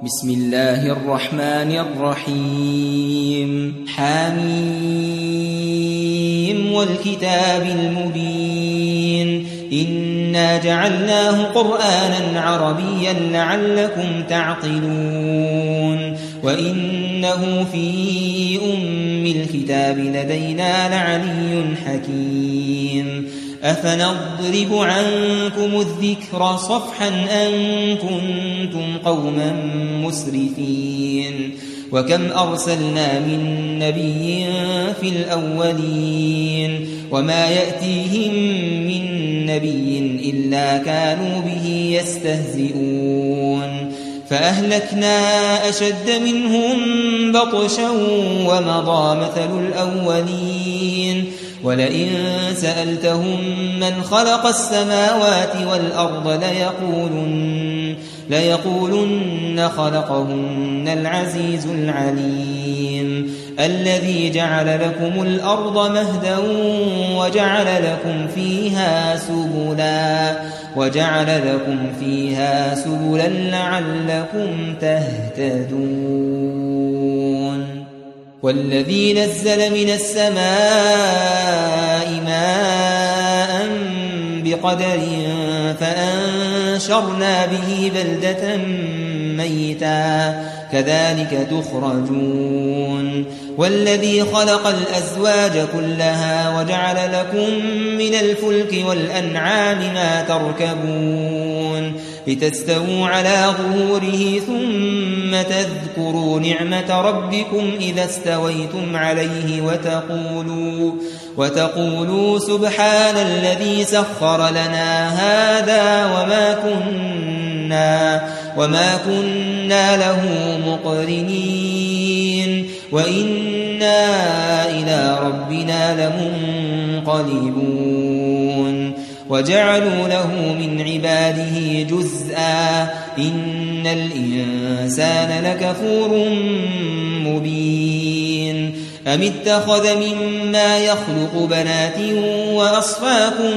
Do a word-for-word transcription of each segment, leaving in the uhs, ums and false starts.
بسم الله الرحمن الرحيم حميم والكتاب المبين إنا جعلناه قرآنا عربيا لعلكم تعقلون وإنه في أم الكتاب لدينا لعلي حكيم أفنضرب عنكم الذكر صفحا أن كنتم قوما مسرفين وكم أرسلنا من نبي في الأولين وما يأتيهم من نبي إلا كانوا به يستهزئون فأهلكنا أشد منهم بطشا ومضى مثل الأولين ولئن سألتهم من خلق السماوات والأرض ليقولن, ليقولن خلقهن العزيز العليم الذي جعل لكم الأرض مهدا وجعل لكم فيها سبلا وجعل لكم فيها سبلا لعلكم تهتدون والذي نزل من السماء ماء بقدر فأنشرنا به بلدة ميتا كذلك تخرجون والذي خلق الأزواج كلها وجعل لكم من الفلك والأنعام ما تركبون لتستووا على ظهوره ثم تذكروا نعمة ربكم إذا استويتم عليه وتقولوا, وتقولوا سبحان الذي سخر لنا هذا وما كنا, وما كنا له مقرنين وإنا إلى ربنا لمنقلبون وجعلوا له من عباده جزءا إن الإنسان لكفور مبين أم اتخذ مما يخلق بنات وأصفاكم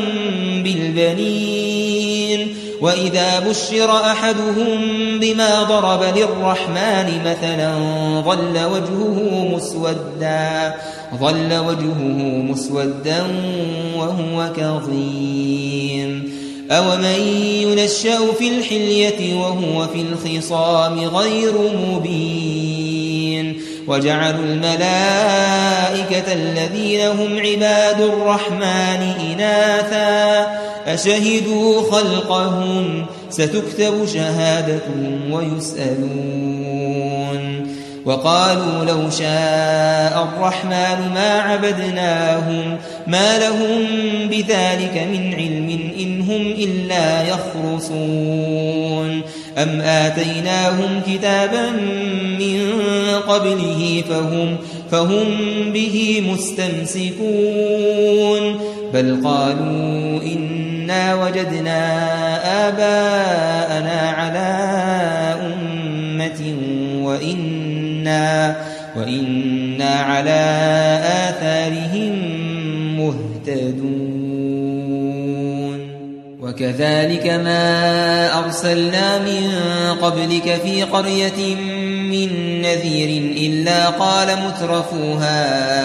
بالبنين وإذا بشر أحدهم بما ضرب للرحمن مثلا ظل وجهه مسودا ظل وجهه مسودا وهو كظيم أومن ينشأ في الحلية وهو في الخصام غير مبين وجعلوا الملائكة الذين هم عباد الرحمن إناثا أشهدوا خلقهم ستكتب شهادتهم ويسألون وقالوا لو شاء الرحمن ما عبدناهم ما لهم بذلك من علم إن هم إلا يخرصون أم آتيناهم كتابا من قبله فهم, فهم به مستمسكون بل قالوا إنا وجدنا آباءنا على أمة وإنا, وإنا على آثارهم مهتدون وكذلك ما أرسلنا من قبلك في قرية من نذير إلا قال مترفوها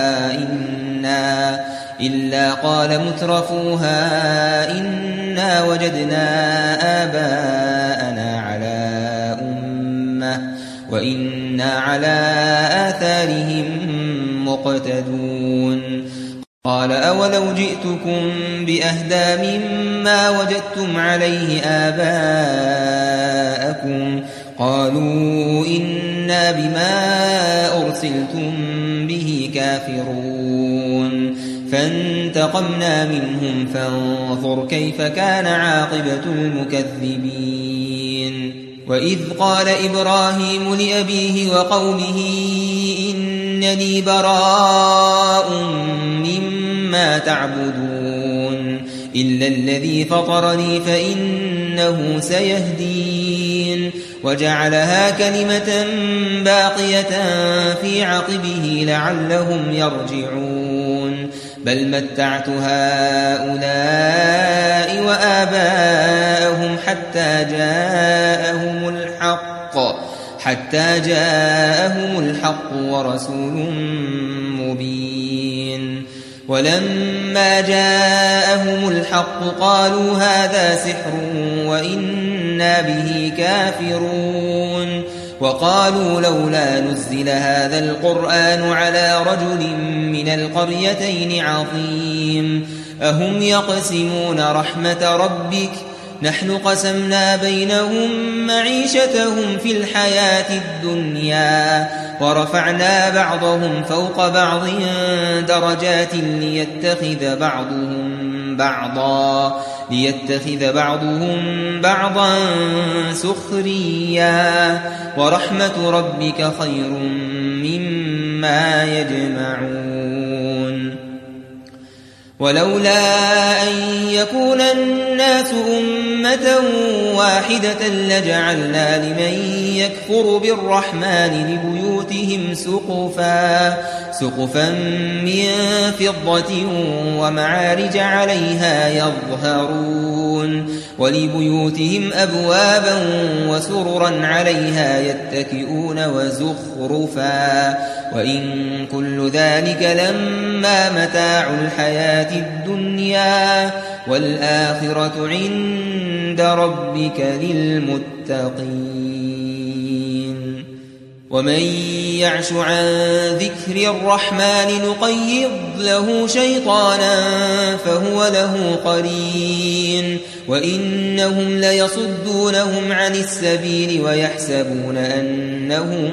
إنا إلا قال مترفوها إنا وجدنا آباءنا على أمة وإنا على آثارهم مقتدون قال أولو جئتكم بأهدى مما وجدتم عليه آباءكم قالوا إنا بما أرسلتم به كافرون فانتقمنا منهم فانظر كيف كان عاقبة المكذبين وإذ قال إبراهيم لأبيه وقومه إنني براء مما تعبدون إلا الذي فطرني فإنه سيهدين وجعلها كلمة باقية في عقبه لعلهم يرجعون بل متعت هؤلاء وآباءهم حتى جاءهم الحق حتى جاءهم الحق ورسول مبين ولما جاءهم الحق قالوا هذا سحر وإنا به كافرون وقالوا لولا نزل هذا القرآن على رجل من القريتين عظيم أهم يقسمون رحمة ربك نحن قسمنا بينهم معيشتهم في الحياة الدنيا ورفعنا بعضهم فوق بعض درجات ليتخذ بعضهم بعضا ليتخذ بعضهم بعضا سخريا ورحمة ربك خير مما يجمعون ولولا أن يكون الناس أمة واحدة لجعلنا لمن يكفر بالرحمن لبيوتهم سقفا سقفا من فضة ومعارج عليها يظهرون ولبيوتهم أبوابا وسررا عليها يتكئون وزخرفا وإن كل ذلك لما متاع الحياة الدنيا والآخرة عند ربك للمتقين ومن يعش عن ذكر الرحمن نقيض له شيطانا فهو له قرين وإنهم ليصدونهم عن السبيل ويحسبون أنهم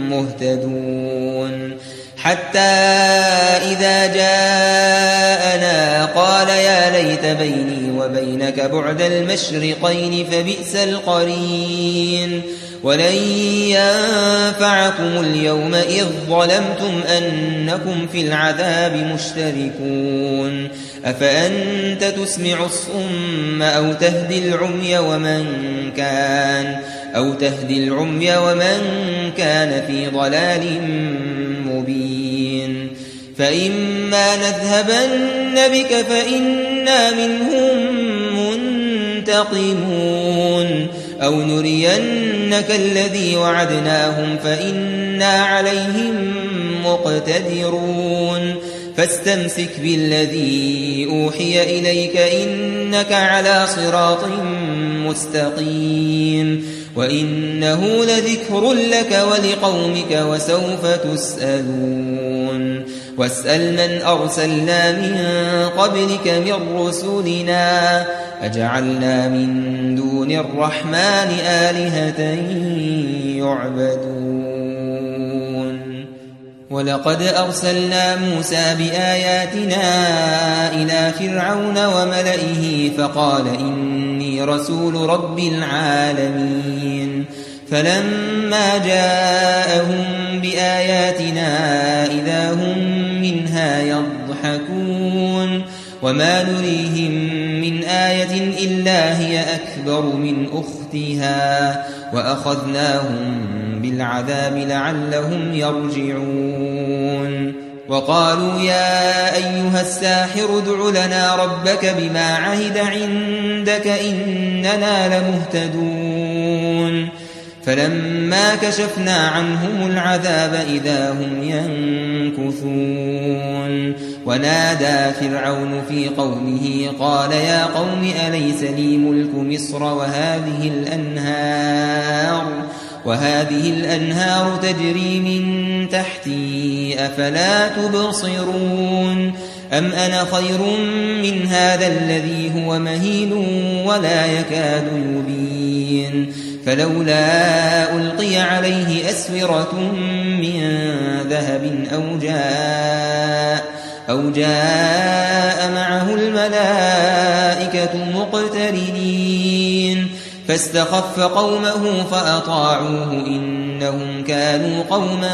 مهتدون حتى إذا جاءنا قال يا ليت بيني وبينك بعد المشرقين فبئس القرين ولن ينفعكم اليوم إذ ظلمتم أنكم في العذاب مشتركون أفأنت تسمع الصم أو تهدي العمي ومن كان أو تهدي العمي ومن كان في ضلال مبين فإما نذهبن بك فإنا منهم منتقمون أو نرينك الذي وعدناهم فإنا عليهم مقتدرون فاستمسك بالذي أوحي إليك إنك على صراط مستقيم وإنه لذكر لك ولقومك وسوف تسألون واسأل من أرسلنا من قبلك من رسلنا أجعلنا من دون الرحمن آلهة يعبدون ولقد أرسلنا موسى بآياتنا إلى فرعون وملئه فقال إني رسول رب العالمين فلما جاءهم بآياتنا إذا هم منها يضحكون وما نريهم من آية إلا هي أكبر من أختها وأخذناهم بالعذاب لعلهم يرجعون وقالوا يا أيها الساحر ادع لنا ربك بما عهد عندك إننا لمهتدون فلما كشفنا عنهم العذاب إذا هم ينكثون ونادى فرعون في قومه قال يا قوم أليس لي ملك مصر وهذه الأنهار وهذه الأنهار تجري من تحتي أفلا تبصرون أم أنا خير من هذا الذي هو مهين ولا يكاد يبين فلولا ألقي عليه أسورة من ذهب أو جاء أو جاء معه الملائكة مقترنين فاستخف قومه فأطاعوه إنهم كانوا قوما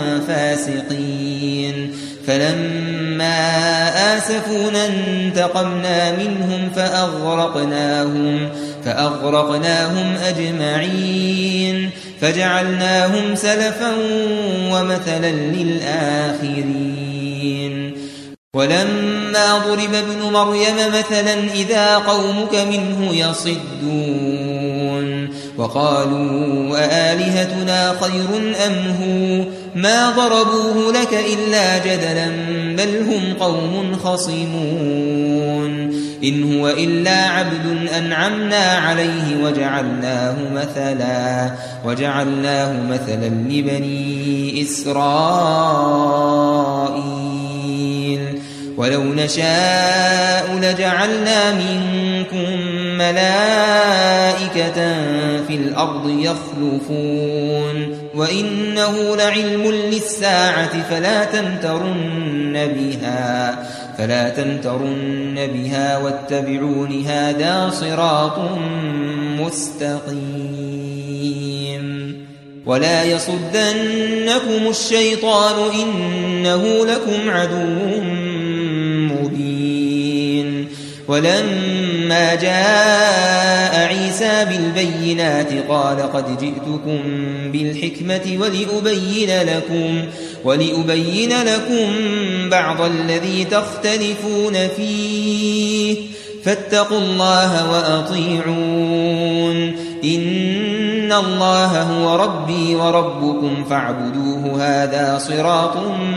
فاسقين فلما آسفونا انتقمنا منهم فأغرقناهم فأغرقناهم أجمعين فجعلناهم سلفا ومثلا للآخرين ولما ضرب ابن مريم مثلا إذا قومك منه يصدون وقالوا أآلهتنا خير أم هو ما ضربوه لك إلا جدلا بل هم قوم خصمون إن هو إلا عبد أنعمنا عليه وجعلناه مثلا وجعلناه مثلا لبني إسرائيل ولو نشاء لجعلنا منكم ملائكة في الأرض يخلفون وإنه لعلم للساعة فلا تمترن بها فلا تمترن بها واتبعون هذا صراط مستقيم ولا يصدنكم الشيطان إنه لكم عدو مبين ولما جاء عيسى بالبينات قال قد جئتكم بالحكمة ولأبين لكم ولأبين لكم بعض الذي تختلفون فيه فاتقوا الله وأطيعون إن الله هو ربي وربكم فاعبدوه هذا صراط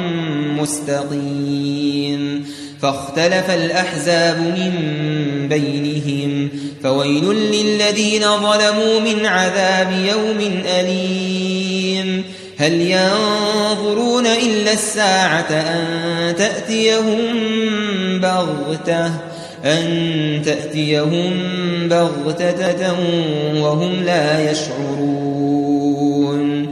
مستقيم فاختلف الأحزاب من بينهم فويل للذين ظلموا من عذاب يوم أليم هل ينظرون إلا الساعة أن تأتيهم بغتة أن تأتيهم بغتة وهم لا يشعرون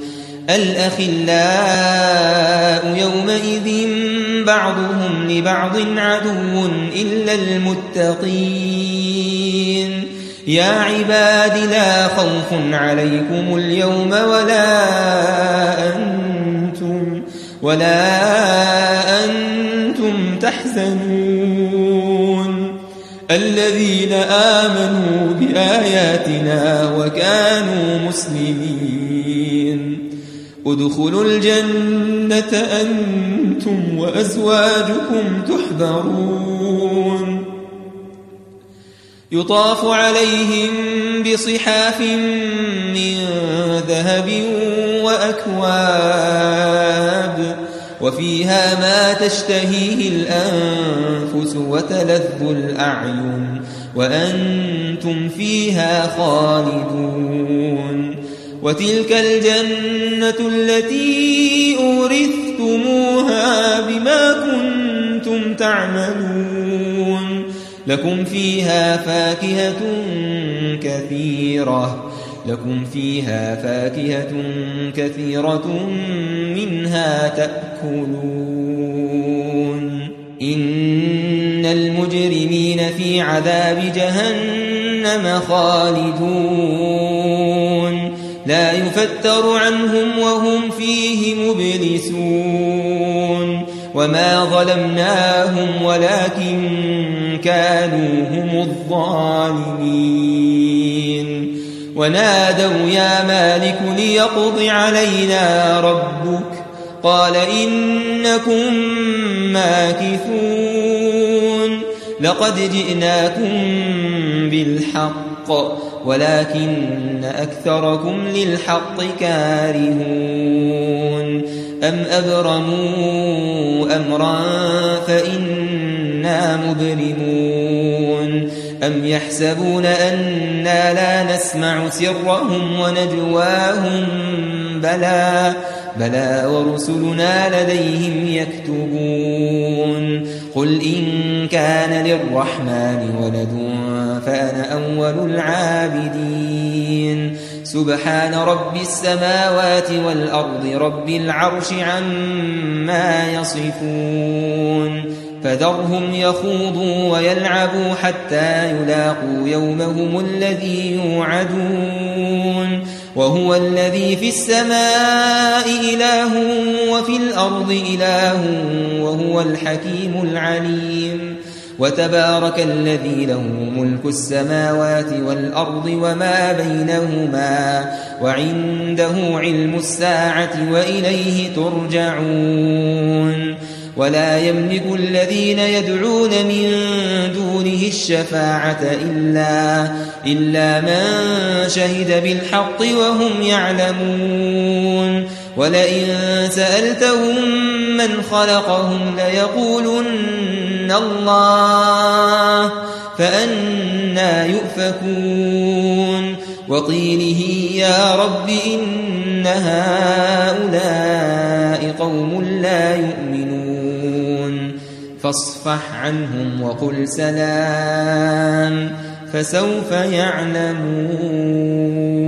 الأخلاء يومئذ بعضهم لبعض عدو إلا المتقين يا عباد لا خوف عليكم اليوم ولا أنتم ولا أنتم تحزنون الذين آمنوا بآياتنا وكانوا مسلمين ادخلوا الجنة أنتم وأزواجكم تحبرون يطاف عليهم بصحاف من ذهب وأكواب وفيها ما تشتهيه الأنفس وتلذ الأعين وأنتم فيها خالدون وتلك الجنة التي أورثتموها بما كنتم تعملون لكم فيها فاكهة كثيرة لكم فيها فاكهة كثيرة منها تأكلون إن المجرمين في عذاب جهنم خالدون لا يفتر عنهم وهم فيه مبلسون وما ظلمناهم ولكن كانوا هم الظالمين ونادوا يا مالك ليقض علينا ربك قال إنكم ماكثون لقد جئناكم بالحق ولكن أكثركم للحق كارهون أم أبرموا أمرا فإنا مبرمون أم يحسبون أنا لا نسمع سرهم ونجواهم بلى بلى ورسلنا لديهم يكتبون قل إن كان للرحمن ولد فأنا أول العابدين سبحان رب السماوات والأرض رب العرش عما يصفون فذرهم يخوضوا ويلعبوا حتى يلاقوا يومهم الذي يوعدون وهو الذي في السماء إله وفي الأرض إله وهو الحكيم العليم وتبارك الذي له ملك السماوات والأرض وما بينهما وعنده علم الساعة وإليه ترجعون ولا يملك الذين يدعون من دونه الشفاعة إلا, إلا من شهد بالحق وهم يعلمون ولئن سألتهم من خلقهم ليقولن الله فأنى يؤفكون وقيله يا رب إن هؤلاء قوم لا يؤمنون فاصفح عنهم وقل سلام فسوف يعلمون.